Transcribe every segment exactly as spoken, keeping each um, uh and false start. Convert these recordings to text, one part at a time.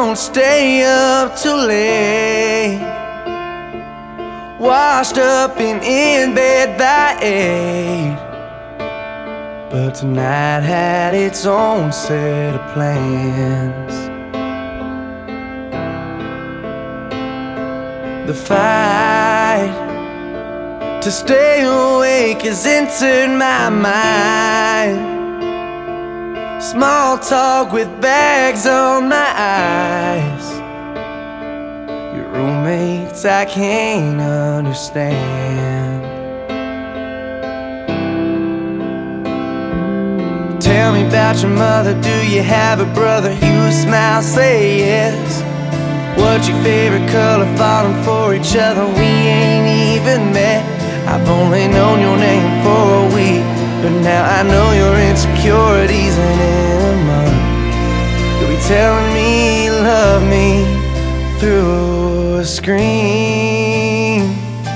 don't stay up too late, washed up and in bed by eight. But tonight had its own set of plans. The fight to stay awake has entered my mind. Small talk with bags on my eyes. Your roommates I can't understand. Tell me about your mother, do you have a brother? You smile, say yes. What's your favorite color, falling for each other? We ain't even met. I've only known your name for a week, but now I know your insecurities and in a month you'll be telling me you love me through a screen.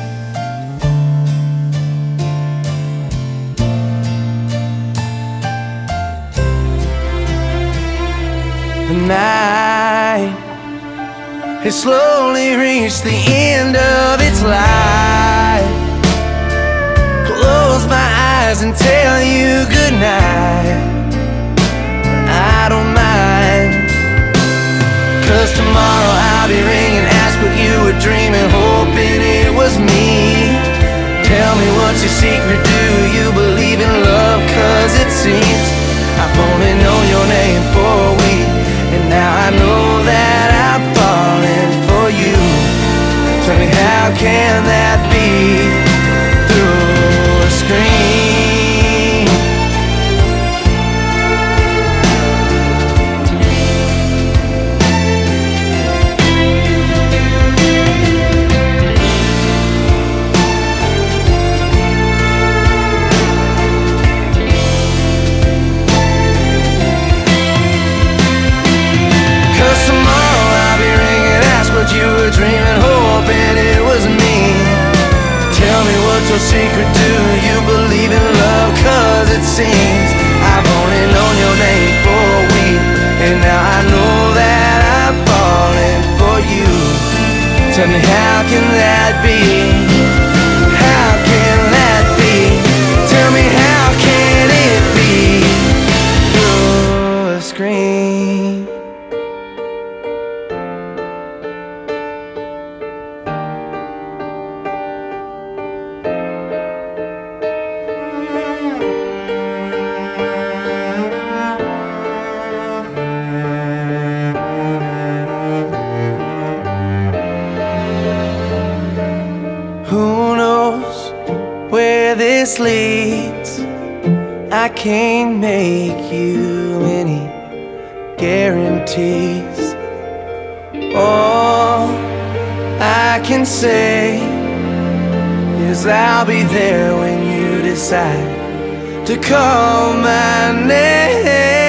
The night has slowly reached the end of its life. Close my eyes and tell you goodnight. I don't mind, 'cause tomorrow I'll be ringing, ask what you were dreaming, hoping it was me. Tell me what's your secret, do you believe in love? 'Cause it seems I've only known your name for a week, and now I know that I'm falling for you. Tell me, how can that be? Through a screen. You were dreaming, hoping it was me. Tell me what's your secret, do you believe in love? 'Cause it seems I've only known your name for a week, and now I know that I'm falling for you. Tell me, how can that be? How can that be? Tell me, how can it be? Through a screen. Who knows where this leads? I can't make you any guarantees. All I can say is I'll be there when you decide to call my name.